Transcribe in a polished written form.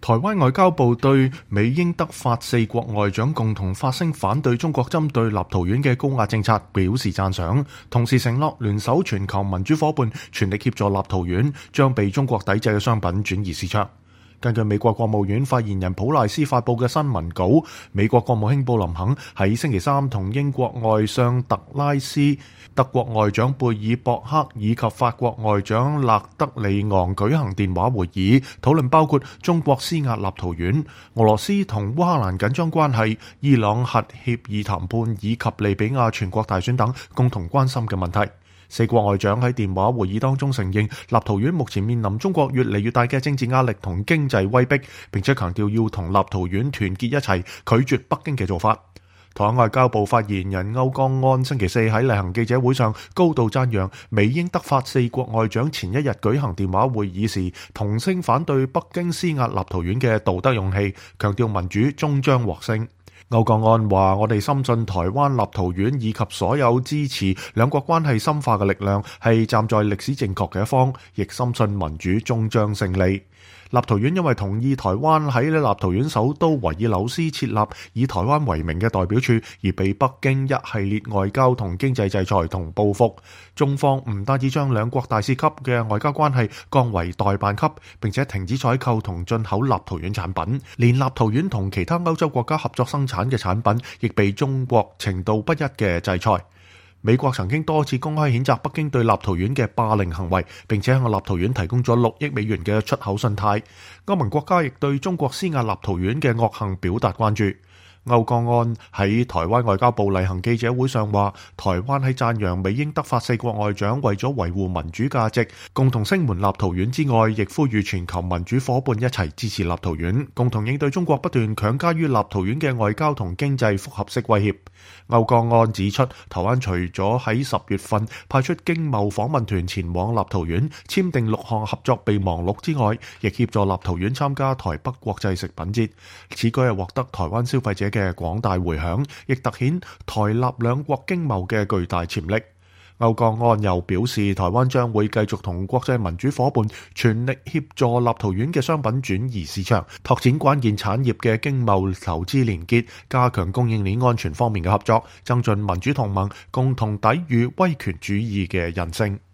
台灣外交部對美英德法4國外長共同發聲反對中國針對立陶宛嘅高壓政策表示讚賞，同時承諾聯手全球民主夥伴全力協助立陶宛將被中國抵制嘅商品轉移市場。根據美國國務院發言人普賴斯發布嘅新聞稿，美國國務卿布林肯喺星期三同英國外相特拉斯、德國外長貝爾博克以及法國外長勒德里昂舉行電話會議，討論包括中國施壓立陶宛、俄羅斯同烏克蘭緊張關係、伊朗核協議談判以及利比亞全國大選等共同關心嘅問題。4國外長喺電話會議當中承認，立陶宛目前面臨中國越嚟越大嘅政治壓力同經濟威逼，並且強調要同立陶宛團結一齊，拒絕北京嘅做法。台灣外交部發言人歐江安星期四喺例行記者會上高度讚揚美英德法4國外長前一日舉行電話會議時，同聲反對北京施壓立陶宛嘅道德勇氣，強調民主終將獲勝。歐江安話：我哋深信台灣、立陶宛以及所有支持兩國關係深化嘅力量係站在歷史正確嘅一方，亦深信民主終將勝利。立陶宛因為同意台灣喺立陶宛首都維爾紐斯設立以台灣為名嘅代表處，而被北京一系列外交同經濟制裁同報復。中方唔單止將兩國大使級嘅外交關係降為代辦級，並且停止採購同進口立陶宛產品，連立陶宛同其他歐洲國家合作生產嘅產品亦被中國程度不一嘅制裁。美國曾經多次公開譴責北京對立陶宛嘅霸凌行為，並且向立陶宛提供咗6億美元嘅出口信貸。歐盟國家亦對中國施壓立陶宛嘅惡行表達關注。歐江安喺台灣外交部例行記者會上話，台灣喺讚揚美英德法4國外長為咗維護民主價值，共同聲援立陶宛之外，亦呼籲全球民主夥伴一齊支持立陶宛，共同應對中國不斷強加於立陶宛嘅外交同經濟複合式威脅。歐江安指出，台灣除咗喺10月份派出經貿訪問團前往立陶宛簽訂6項合作備忘錄之外，亦協助立陶宛參加台北國際食品節。此舉係獲得台灣消費者嘅廣大迴響，亦凸顯台立兩國經貿嘅巨大潛力。歐江安又表示，台灣將會繼續同國際民主夥伴全力協助立陶宛嘅商品轉移市場，拓展關鍵產業嘅經貿投資連結，加強供應鏈安全方面嘅合作，增進民主同盟，共同抵禦威權主義嘅韌性。